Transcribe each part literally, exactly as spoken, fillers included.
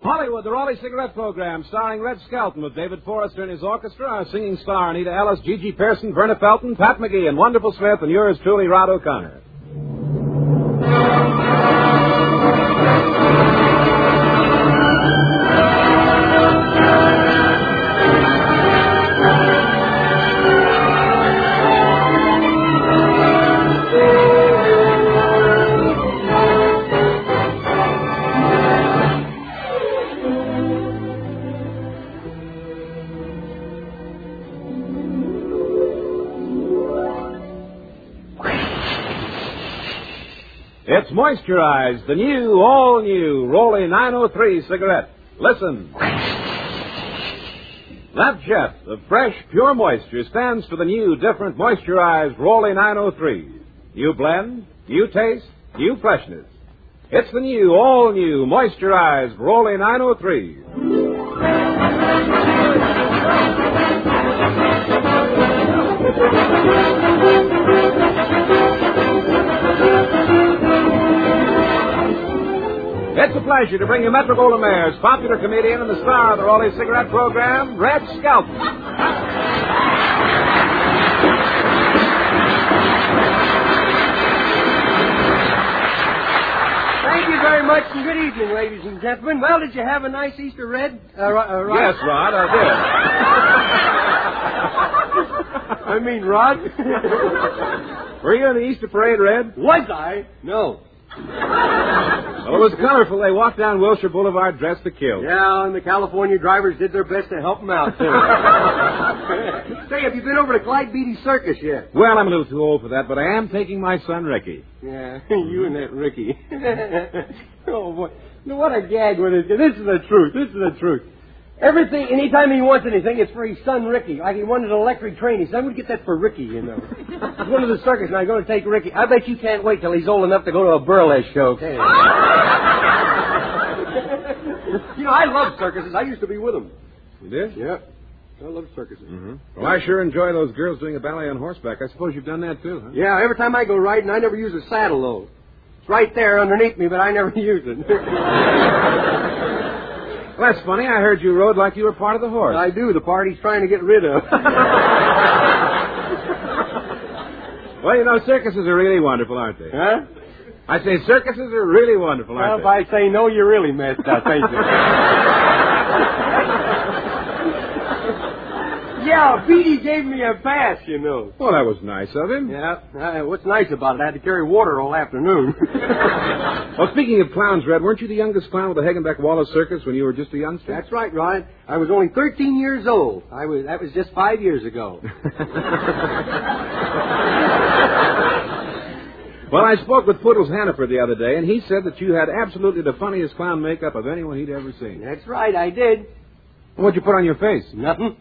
Hollywood, the Raleigh Cigarette Program, starring Red Skelton with David Forrester and his orchestra, our singing star Anita Ellis, Gigi Pearson, Verna Felton, Pat McGee, and Wonderful Smith, and yours truly, Rod O'Connor. It's Moisturize, the new, all-new Raleigh nine oh three cigarette. Listen. That jet of fresh, pure moisture stands for the new, different Moisturized Raleigh nine oh three. New blend, new taste, new freshness. It's the new, all-new Moisturized Raleigh nine oh three. It's a pleasure to bring you Metro-Goldwyn-Mayer's popular comedian and the star of the Raleigh Cigarette Program, Red Skelton. Thank you very much, and good evening, ladies and gentlemen. Well, did you have a nice Easter, Red? Uh, uh, Rod? Yes, Rod, I did. I mean, Rod. Were you in the Easter parade, Red? Was I? No. Well, it was colorful. They walked down Wilshire Boulevard dressed to kill. Yeah, and the California drivers did their best to help them out, too. Say, have you been over to Clyde Beatty Circus yet? Well, I'm a little too old for that, but I am taking my son, Ricky. Yeah, you and that Ricky. Oh, boy. What a gag with it. This is the truth. This is the truth. Everything, anytime he wants anything, it's for his son, Ricky. Like he wanted an electric train. He said, I'm going to get that for Ricky, you know. He's going to the circus, and I'm going to take Ricky. I bet you can't wait till he's old enough to go to a burlesque show, can you? You know, I love circuses. I used to be with them. You did? Yeah. I love circuses. Mm-hmm. Well, I sure enjoy those girls doing a ballet on horseback. I suppose you've done that, too, huh? Yeah, every time I go riding, I never use a saddle, though. It's right there underneath me, but I never use it. Well, that's funny. I heard you rode like you were part of the horse. I do. The part he's trying to get rid of. Well, you know, circuses are really wonderful, aren't they? Huh? I say circuses are really wonderful, aren't well, they? if I say no, you're really messed up, ain't you? Yeah, Beatty gave me a pass, you know. Well, that was nice of him. Yeah. Uh, what's nice about it, I had to carry water all afternoon. Well, speaking of clowns, Red, weren't you the youngest clown with the Hagenbeck Wallace Circus when you were just a youngster? That's right, Rod. I was only thirteen years old. I was. That was just five years ago. Well, I spoke with Poodles Hannaford the other day, and he said that you had absolutely the funniest clown makeup of anyone he'd ever seen. That's right, I did. What'd you put on your face? Nothing.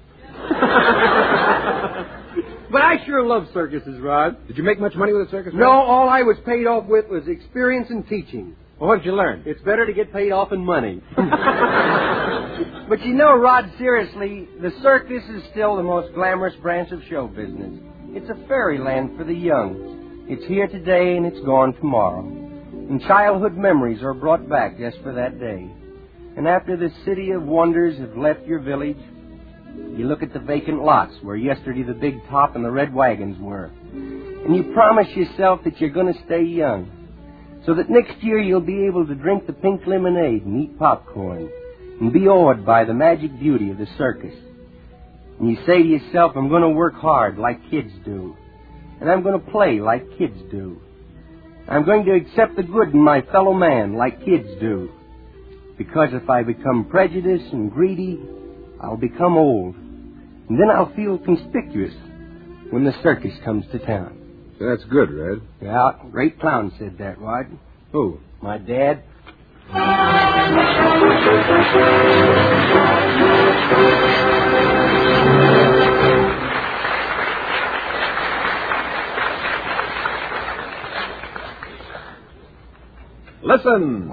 But I sure love circuses, Rod. Did you make much money with a circus? No, all I was paid off with was experience and teaching. Well, what did you learn? It's better to get paid off in money. But you know, Rod, seriously, the circus is still the most glamorous branch of show business. It's a fairyland for the young. It's here today and it's gone tomorrow. And childhood memories are brought back just for that day. And after the city of wonders have left your village, you look at the vacant lots where yesterday the big top and the red wagons were. And you promise yourself that you're going to stay young. So that next year you'll be able to drink the pink lemonade and eat popcorn. And be awed by the magic beauty of the circus. And you say to yourself, I'm going to work hard like kids do. And I'm going to play like kids do. I'm going to accept the good in my fellow man like kids do. Because if I become prejudiced and greedy, I'll become old. And then I'll feel conspicuous when the circus comes to town. So that's good, Red. Yeah, great clown said that, Rod. Who? My dad. Listen.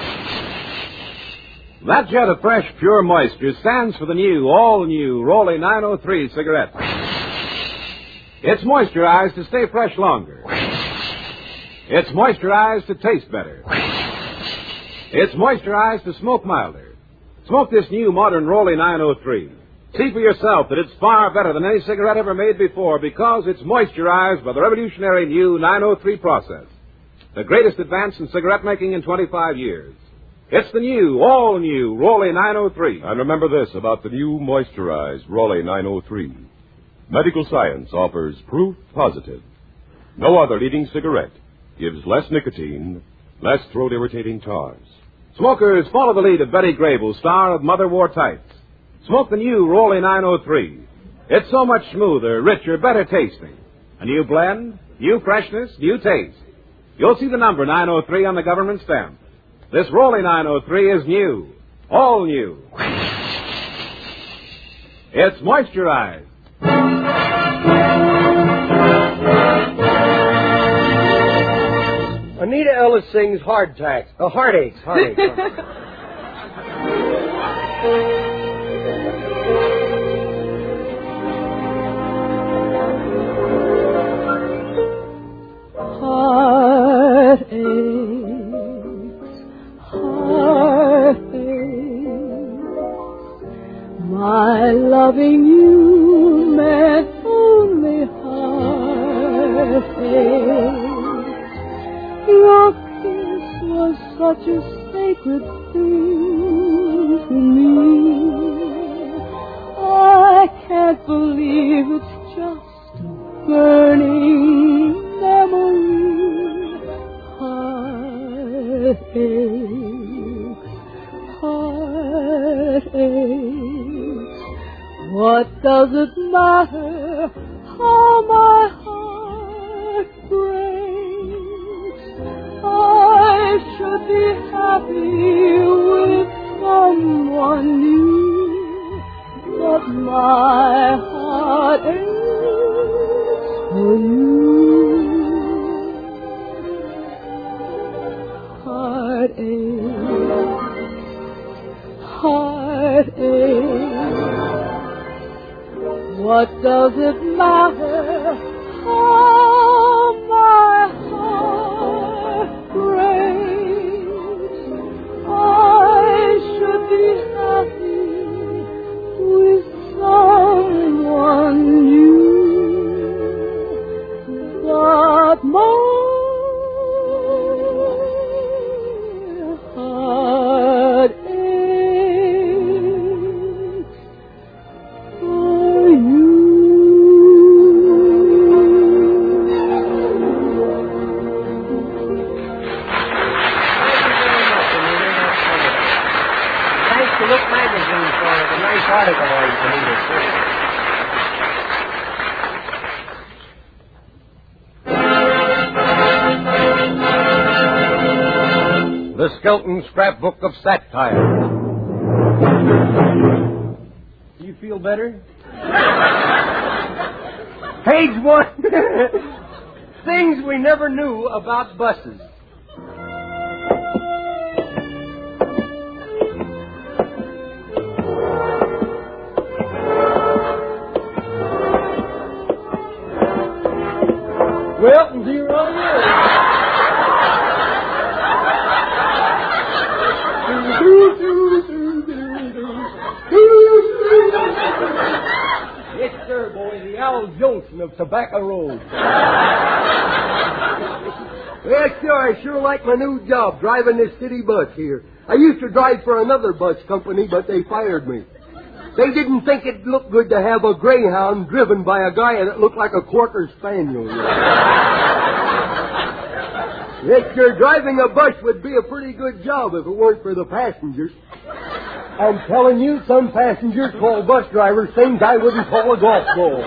That jet of fresh, pure moisture stands for the new, all-new Raleigh nine oh three cigarette. It's moisturized to stay fresh longer. It's moisturized to taste better. It's moisturized to smoke milder. Smoke this new modern Rolly nine oh three. See for yourself that it's far better than any cigarette ever made before because it's moisturized by the revolutionary new nine oh three process. The greatest advance in cigarette making in twenty-five years. It's the new, all-new Rolly nine oh three. And remember this about the new moisturized Rolly nine oh three. Medical science offers proof positive. No other leading cigarette gives less nicotine, less throat-irritating tars. Smokers, follow the lead of Betty Grable, star of Mother Wore Tights. Smoke the new Rolly nine oh three. It's so much smoother, richer, better tasting. A new blend, new freshness, new taste. You'll see the number nine oh three on the government stamp. This Rolly nine oh three is new. All new. It's moisturized. Anita Ellis sings Hard Tax. Uh, heartaches. Heartaches. Heartaches, heartaches, my loving you meant only heartaches. Your kiss was such a sacred thing to me. I can't believe it's just a burning memory. Heartaches, heartaches. What does it matter how my heart breaks? I should be happy with someone new, but my heart aches for you. Heartaches, heartaches. What does it matter how my heart breaks? I should be happy with someone new, but my heart aches for you. Thanks to Look Magazine for the nice article on Anita, too. The Skelton Scrapbook of Satire. Do you feel better? Page one. Things we never knew about buses. Well, zero on Yes, sir, boy, the Al Jolson of Tobacco Road. Well, sure, I sure like my new job, driving this city bus here. I used to drive for another bus company, but they fired me. They didn't think it looked good to have a greyhound driven by a guy that looked like a quarter spaniel. Yes, sir, driving a bus would be a pretty good job if it weren't for the passengers. I'm telling you, some passengers call bus drivers things I wouldn't call a golf ball.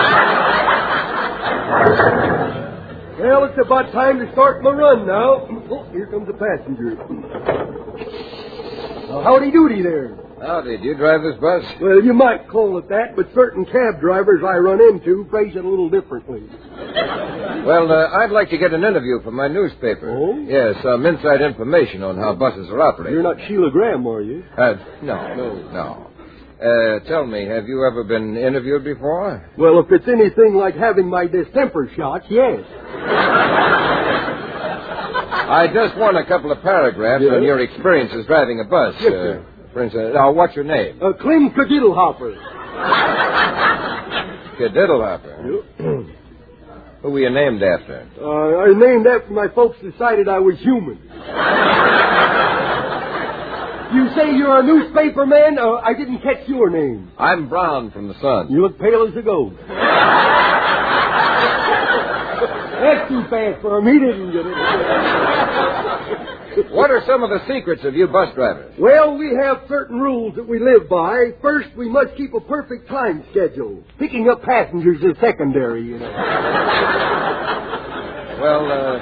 Well, it's about time to start my run now. Oh, here comes a passenger. Well, howdy doody there. Howdy, do you drive this bus? Well, you might call it that, but certain cab drivers I run into phrase it a little differently. Well, uh, I'd like to get an interview for my newspaper. Oh? Yes, some inside information on how buses are operated. You're not Sheila Graham, are you? Uh, no, no, no. Uh, tell me, have you ever been interviewed before? Well, if it's anything like having my distemper shots, yes. I just want a couple of paragraphs Yes? on your experiences driving a bus. Yes, uh, sir. For instance, now, what's your name? Uh, Clem Cadiddlehopper. Cadiddlehopper. Yep. Who were you named after? Uh, I named after my folks decided I was human. You say you're a newspaper man? Uh, I didn't catch your name. I'm Brown from the Sun. You look pale as a ghost. That's too fast for him. He didn't get it. What are some of the secrets of you bus drivers? Well, we have certain rules that we live by. First, we must keep a perfect time schedule. Picking up passengers is secondary, you know. Well, uh,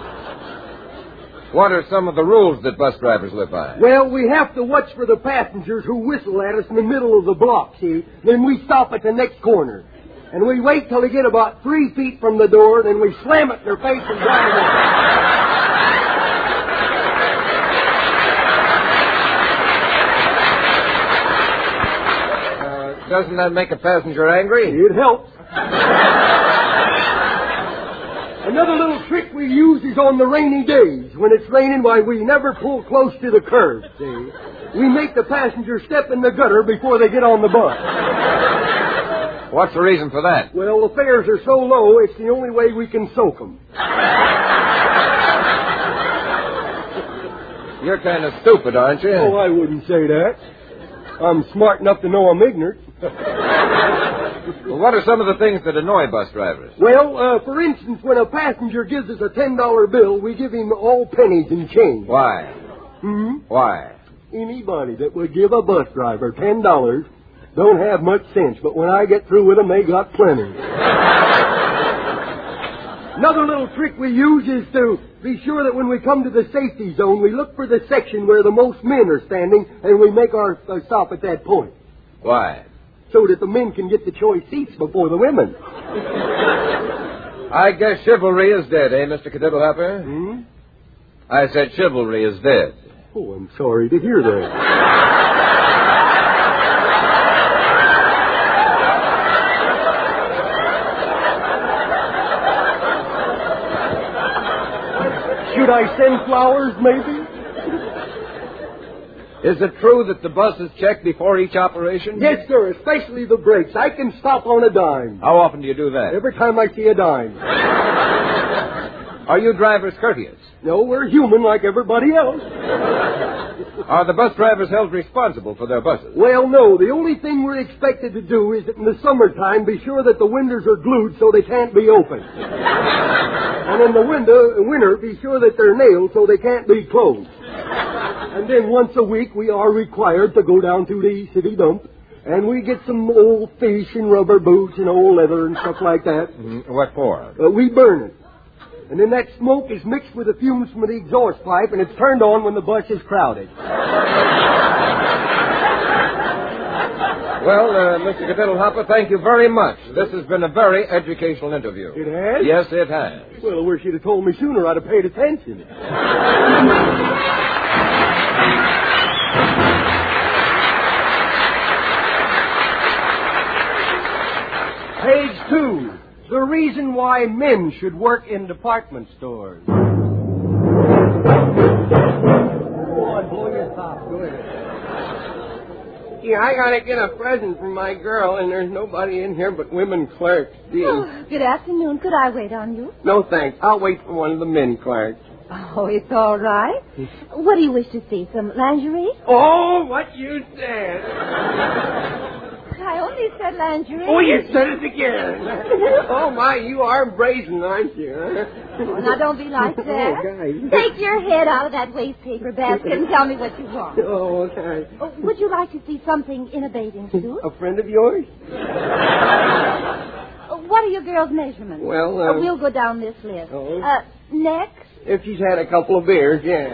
what are some of the rules that bus drivers live by? Well, we have to watch for the passengers who whistle at us in the middle of the block, see? Then we stop at the next corner. And we wait till they get about three feet from the door, then we slam it in their face and drive them. Uh, doesn't that make a passenger angry? It helps. Another little trick we use is on the rainy days. When it's raining, why, we never pull close to the curb, see? We make the passengers step in the gutter before they get on the bus. What's the reason for that? Well, the fares are so low, it's the only way we can soak them. You're kind of stupid, aren't you? Oh, I wouldn't say that. I'm smart enough to know I'm ignorant. Well, what are some of the things that annoy bus drivers? Well, uh, for instance, when a passenger gives us a ten dollar bill, we give him all pennies and change. Why? Hmm? Why? Anybody that would give a bus driver ten dollars don't have much sense, but when I get through with them, they got plenty. Another little trick we use is to be sure that when we come to the safety zone, we look for the section where the most men are standing, and we make our uh, stop at that point. Why? So that the men can get the choice seats before the women. I guess chivalry is dead, eh, Mister Cadiddlehopper? Hmm? I said chivalry is dead. Oh, I'm sorry to hear that. Should I send flowers, maybe? Is it true that the bus is checked before each operation? Yes, sir, especially the brakes. I can stop on a dime. How often do you do that? Every time I see a dime. Are you drivers courteous? No, we're human like everybody else. Are the bus drivers held responsible for their buses? Well, no. The only thing we're expected to do is that in the summertime, be sure that the windows are glued so they can't be opened. And in the window, winter, be sure that they're nailed so they can't be closed. And then once a week, we are required to go down to the city dump, and we get some old fish and rubber boots and old leather and stuff like that. Mm-hmm. What for? Uh, we burn it. And then that smoke is mixed with the fumes from the exhaust pipe, and it's turned on when the bus is crowded. Well, uh, Mister Cadiddlehopper, thank you very much. This has been a very educational interview. It has? Yes, it has. Well, I wish you'd have told me sooner. I'd have paid attention. Page two. The reason why men should work in department stores. Go on, blow your top. Go ahead. Yeah, I gotta get a present for my girl, and there's nobody in here but women clerks. Gee. Oh, good afternoon. Could I wait on you? No, thanks. I'll wait for one of the men clerks. Oh, it's all right. What do you wish to see? Some lingerie? Oh, what you said. I only said lingerie. Oh, you said it again. Oh, my, you are brazen, aren't you? Huh? Oh, now, don't be like that. Oh, guys. Take your head out of that waste paper basket and tell me what you want. Oh, okay. Oh, would you like to see something in a bathing suit? A friend of yours? Oh, what are your girl's measurements? Well, Oh, um, we'll go down this list. Oh. Uh, neck? If she's had a couple of beers, yeah.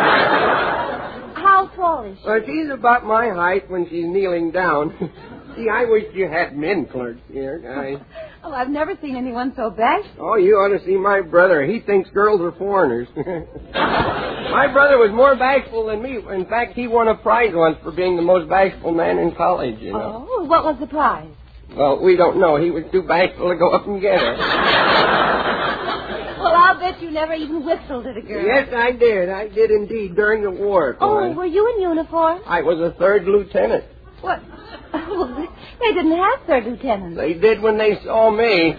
How tall is she? Well, she's about my height when she's kneeling down. See, I wish you had men clerks here, guys. Oh, I've never seen anyone so bashful. Oh, you ought to see my brother. He thinks girls are foreigners. My brother was more bashful than me. In fact, he won a prize once for being the most bashful man in college, you know. Oh, what was the prize? Well, we don't know. He was too bashful to go up and get it. Well, I'll bet you never even whistled at a girl. Yes, I did. I did indeed during the war. Oh, Florence. were you in uniform? I was a third lieutenant. What? Oh, they didn't have third lieutenants. They did when they saw me.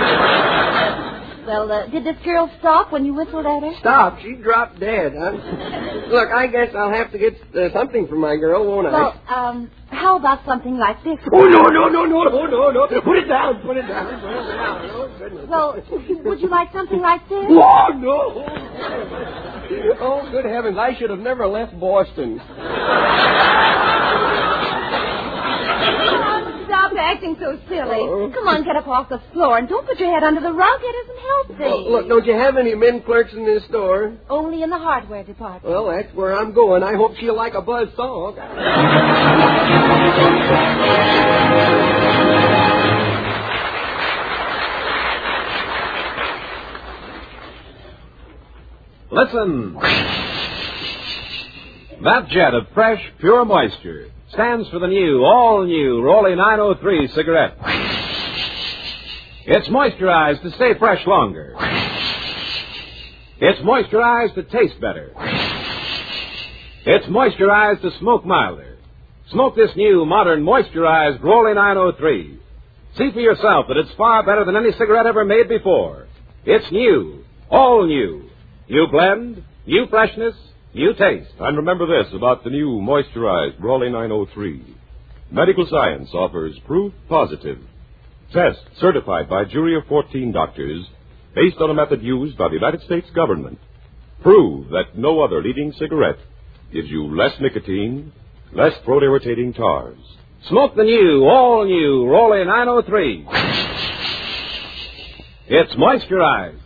Well, uh, did this girl stop when you whistled at her? Stop. She dropped dead. Huh? Look, I guess I'll have to get uh, something from my girl, won't I? Well, um, how about something like this? Oh, no, no, no, no, no, no, no. Put it down, put it down, put it down. Oh, goodness. Well, would you like something like this? Oh, no. Oh, good heavens. I should have never left Boston. Stop acting so silly. Oh. Come on, get up off the floor and don't put your head under the rug. It isn't healthy. Well, look, don't you have any men clerks in this store? Only in the hardware department. Well, that's where I'm going. I hope she'll like a buzz saw. Listen. That jet of fresh, pure moisture stands for the new, all-new Rolly nine oh three cigarette. It's moisturized to stay fresh longer. It's moisturized to taste better. It's moisturized to smoke milder. Smoke this new, modern, moisturized Rolly nine oh three. See for yourself that it's far better than any cigarette ever made before. It's new, all new. New blend, new freshness, new taste. And remember this about the new moisturized Rolly nine oh three. Medical science offers proof positive. Test certified by a jury of fourteen doctors based on a method used by the United States government. Prove that no other leading cigarette gives you less nicotine, less throat-irritating tars. Smoke the new, all-new Rolly nine oh three. It's moisturized.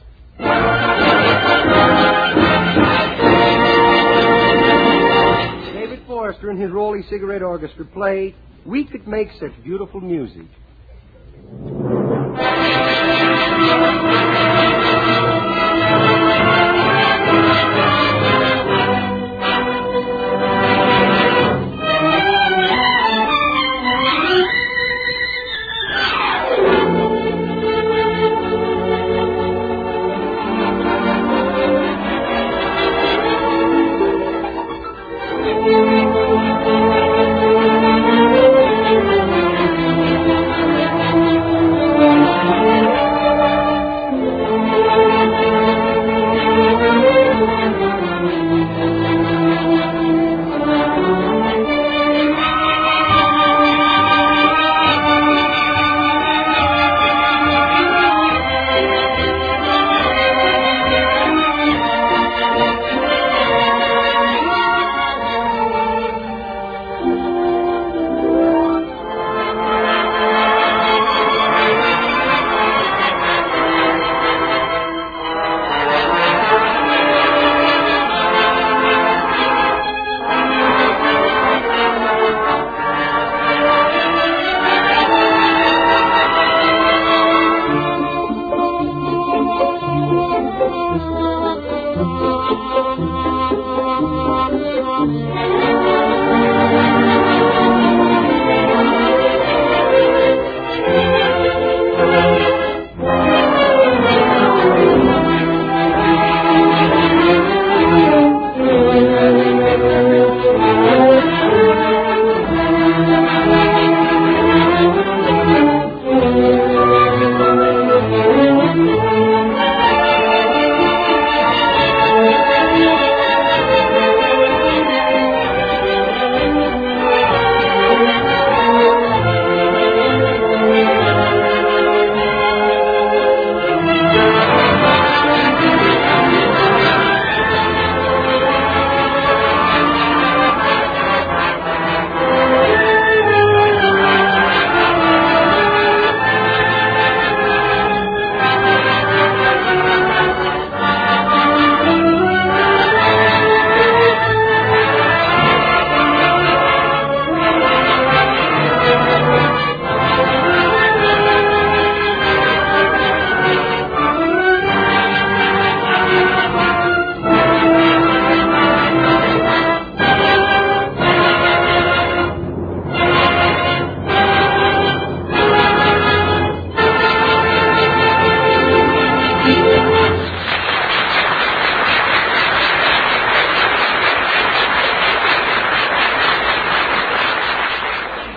David Forrester and his Rolly Cigarette Orchestra play We Could Make Such Beautiful Music.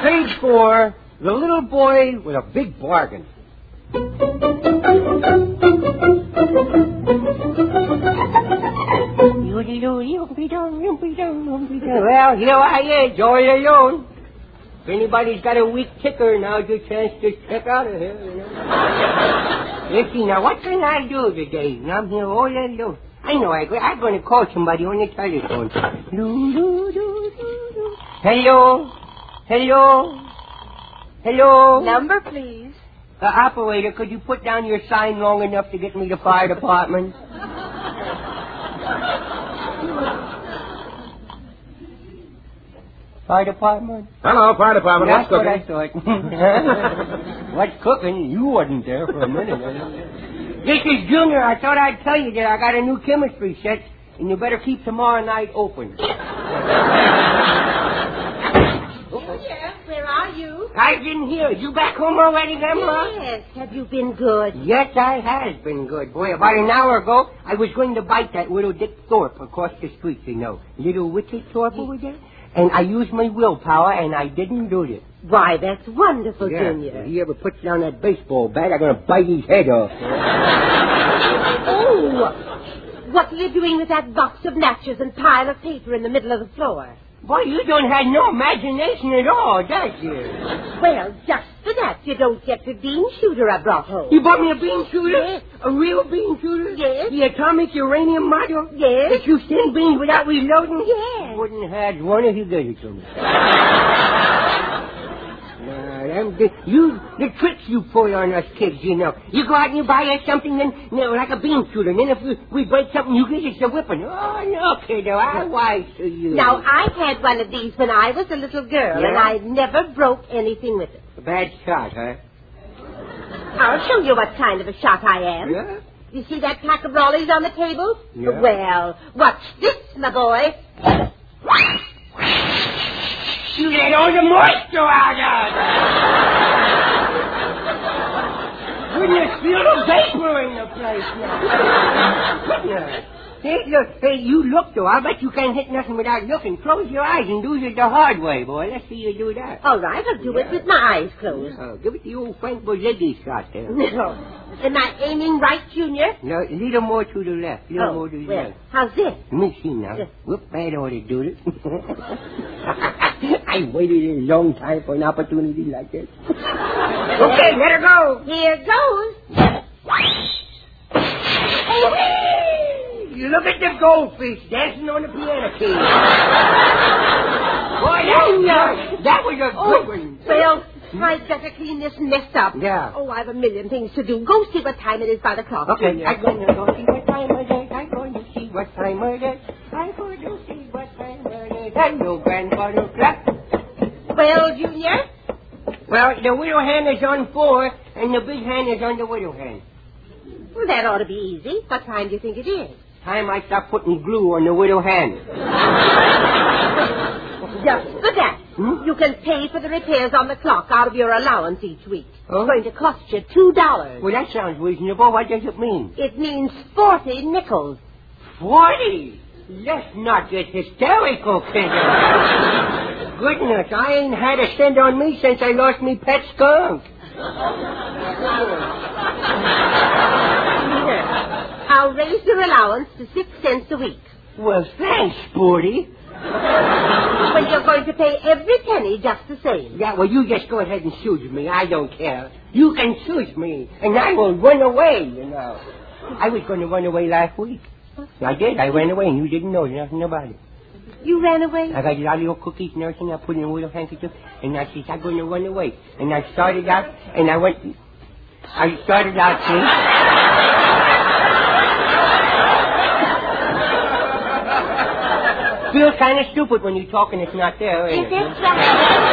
Page four, The Little Boy with a Big Bargain. Well, here I is, all alone. If anybody's got a weak ticker, now's your chance to check out of here. You know? Let's see, now, what can I do today? I'm here all alone. I know, I, I'm going to call somebody on the telephone. Hello? Hello? Hello? Number, please. Uh, operator, could you put down your sign long enough to get me the fire department? Fire department? Hello, fire department. That's What's what cooking? I thought. What's cooking? You wasn't there for a minute. This is Junior. I thought I'd tell you that I got a new chemistry set, and you better keep tomorrow night open. Junior, where are you? I didn't hear. You back home already, Grandma? Yes. Have you been good? Yes, I has been good. Boy, about an hour ago, I was going to bite that little Dick Thorpe across the street, you know. Little Witchy Thorpe over there. And I used my willpower, and I didn't do it. Why, that's wonderful, Yeah. Junior. If he ever puts down that baseball bat, I'm going to bite his head off. Oh, what are you doing with that box of matches and pile of paper in the middle of the floor? Boy, you don't have no imagination at all, does you? Well, just for that, you don't get the bean shooter I brought home. You bought me a bean shooter? Yes. A real bean shooter? Yes. The atomic uranium model? Yes. That you send beans without reloading? Yes. Wouldn't have one if you gave it to me. Nah, them, the, you, the tricks you pull on us kids, you know. You go out and you buy us something, then, you know, like a bean shooter, and then if we, we break something, you get us a whipping. Oh, no, kiddo, I wise to you. Now, I had one of these when I was a little girl, Yeah? and I never broke anything with it. A bad shot, huh? I'll show you what kind of a shot I am. Yeah? You see that pack of rollies on the table? Yeah. Well, watch this, my boy. You let all the moisture out of it. Goodness, feel the vapor in the place now. Goodness. Hey, look, hey, you look, though. I bet you can't hit nothing without looking. Close your eyes and do it the hard way, boy. Let's see you do that. All right, I'll do it with my eyes closed. Oh, give it the old Frank Bozzeghi shot there. No. Am I aiming right, Junior? No, a little more to the left. A little Oh, more to the well, left. how's this? Let me see now. Yeah. Whoop, that ought to do it. I waited a long time for an opportunity like this. Okay, let her go. Here goes. You look at the goldfish dancing on the piano keys. Boy, that, that was a good one. Well, I'd better clean this mess up. Yeah. Oh, I've a million things to do. Go see what time it is by the clock. Okay, Junior. I'm going to go see what time it is. I'm going to see what time it is. I'm going to see what time it is. Hello, grandfather clock. Well, Junior? Well, the widow hand is on four, and the big hand is on the widow hand. Well, that ought to be easy. What time do you think it is? Time I stop putting glue on the widow hand. Just for that. Hmm? You can pay for the repairs on the clock out of your allowance each week. Oh? It's going to cost you two dollars. Well, that sounds reasonable. What does it mean? It means forty nickels. Forty? Let's not get hysterical, kiddo. Goodness, I ain't had a cent on me since I lost me pet skunk. I'll raise your allowance to six cents a week. Well, thanks, Sporty. But you're going to pay every penny just the same. Yeah, well, you just go ahead and choose me. I don't care. You can choose me, and I will run away, you know. I was going to run away last week. I did. I ran away, and you didn't know nothing about it. You ran away? I got a lot of little cookies and everything. I put in a little handkerchief, and I said, I'm going to run away. And I started out, and I went... I started out, see? Feels kind of stupid when you're talking it's not there, ain't Is it? it right?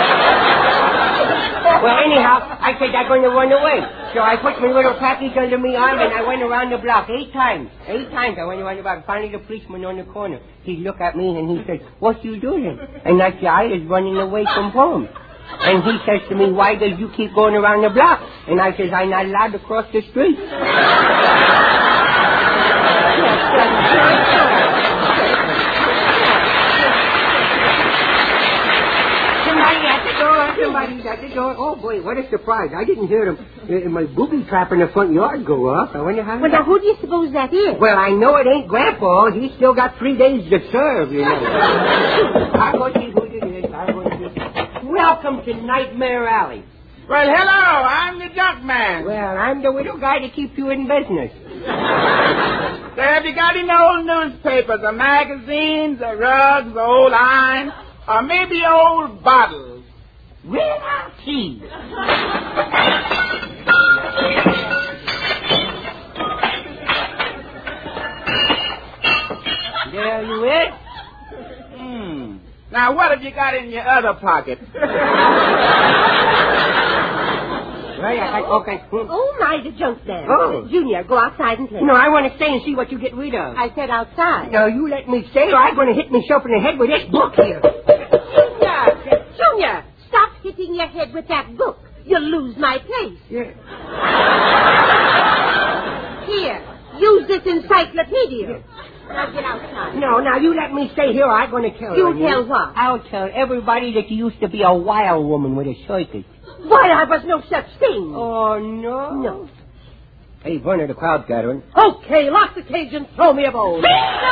Well, anyhow, I said I'm going to run away. So I put my little package under my arm and I went around the block eight times. Eight times I went around the block. Finally, the policeman on the corner, he looked at me and he said, what you doing? And I said, I was running away from home. And he says to me, why does you keep going around the block? And I says, I'm not allowed to cross the street. Somebody at the door. somebody's at the door. Oh, boy, what a surprise. I didn't hear him. Uh, my booby trap in the front yard go off. I wonder how... Well, now, who do you suppose that is? Well, I know it ain't Grandpa. He's still got three days to serve, you know. I'll go see who it is. I'll go see. Welcome to Nightmare Alley. Well, hello, I'm the junk man. Well, I'm the little guy to keep you in business. So have you got any old newspapers, or magazines, or rugs, or old iron, or maybe old bottles? Well, I'll see. There you is. Hmm. Now, what have you got in your other pocket? Right, I, I, okay. Oh, my, the junk man. Oh. Junior, go outside and play. No, I want to stay and see what you get rid of. I said outside. No, you let me stay or I'm going to hit myself in the head with this book here. Junior, Junior, stop hitting your head with that book. You'll lose my place. Yeah. Here, use this encyclopedia. Now get outside. No, now you let me stay here or I'm going to tell You on tell you. what? I'll tell everybody that you used to be a wild woman with a circus. Why, I was no such thing. Oh, no? No. Hey, Werner, the crowd's gathering. Okay, lock the cage and throw me a bone.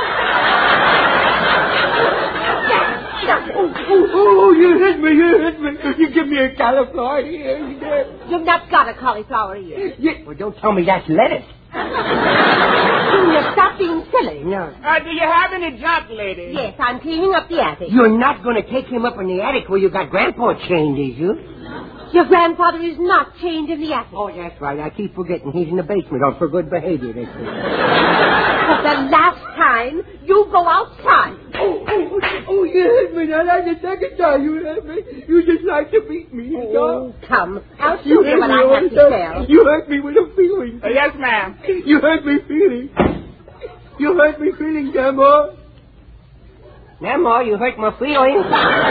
Oh, oh, oh, you hit me, you hit me. You give me a cauliflower ear. You've not got a cauliflower ear. Yeah. Well, don't tell me that's lettuce. Junior, stop being silly. No. Uh, do you have any junk, lady? Yes, I'm cleaning up the attic. You're not going to take him up in the attic where you got Grandpa chained, is you? Your grandfather is not chained in the attic. Oh, that's right. I keep forgetting. He's in the basement on for good behavior. That's it. But the last time, you go outside. Oh, oh, oh, you hit me. Now, that's the second time you hit me. You just like to beat me, you know? Oh, come. I'll show You you hurt what me I all have the to time. tell. You hurt me with a feeling. Uh, yes, ma'am. You hurt me feeling. You hurt me feeling, Grandma. Grandma, you hurt my feelings.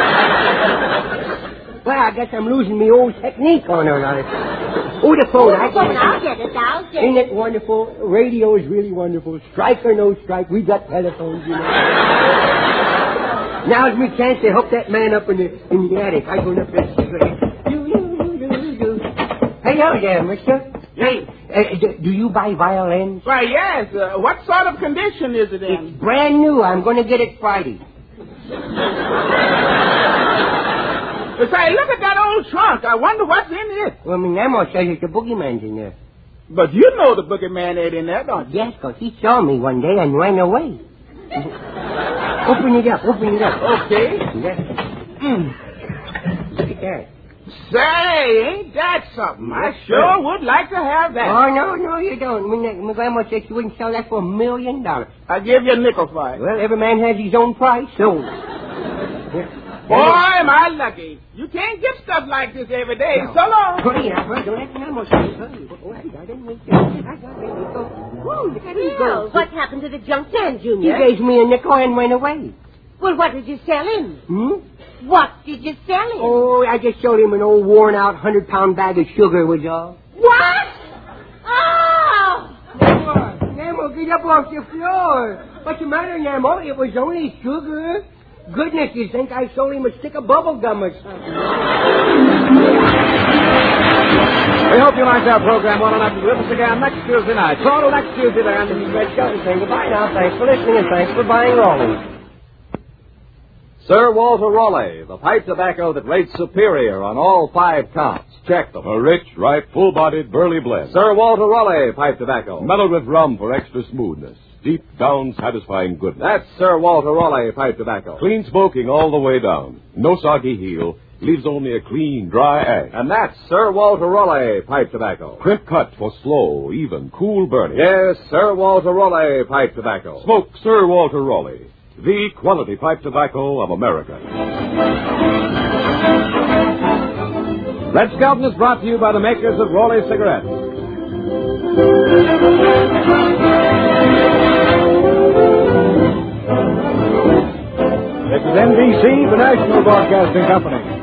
Well, I guess I'm losing my old technique on her. Oh, the phone. I Phone, can I'll get it. I'll get Isn't it. it wonderful? Radio is really wonderful. Strike or no strike, we got telephones, you know. Now's my chance to hook that man up in the in the attic. I go up there straight. Hey, hello there, mister. Hey, uh, do, do you buy violins? Why, yes. Uh, what sort of condition is it in? It's brand new. I'm going to get it Friday. Say, look at that old trunk. I wonder what's in it. Well, my grandma says that the boogeyman's in there. But you know the boogeyman ain't in there, don't you? Yes, because he saw me one day and ran away. Open it up, open it up. Okay. Yes. Mm. Look at that. Say, ain't that something? I sure would like to have that. Oh, no, no, you don't. My, my grandma said she wouldn't sell that for a million dollars. I'll give you a nickel for it. Well, every man has his own price, so... Boy, am I lucky. You can't get stuff like this every day. No. So long. Hurry up, hurry, don't let me know. Oh, I got it. I got it. Whoa, look at him Well, go. what happened to the junk man, He Junior? gave me a nickel and went away. Well, what did you sell him? Hmm? What did you sell him? Oh, I just showed him an old worn-out hundred-pound bag of sugar was all. What? Oh! Nemo, Nemo, get up off the floor. What's the matter, Nemo? It was only sugar. Goodness, you think I sold him a stick of bubble gum or something? We hope you liked our program well enough to be with us again next Tuesday night. So till next Tuesday then. This is Red Skelton saying goodbye now. Thanks for listening and thanks for buying Raleigh. Sir Walter Raleigh, the pipe tobacco that rates superior on all five counts. Check them. A rich, ripe, full-bodied, burley blend. Sir Walter Raleigh pipe tobacco. Mellowed with rum for extra smoothness. Deep down, satisfying goodness. That's Sir Walter Raleigh pipe tobacco. Clean smoking all the way down. No soggy heel. Leaves only a clean, dry ash. And that's Sir Walter Raleigh pipe tobacco. Crimp cut for slow, even, cool burning. Yes, Sir Walter Raleigh pipe tobacco. Smoke Sir Walter Raleigh, the quality pipe tobacco of America. Red Skelton is brought to you by the makers of Raleigh cigarettes. This is N B C, the national broadcasting company.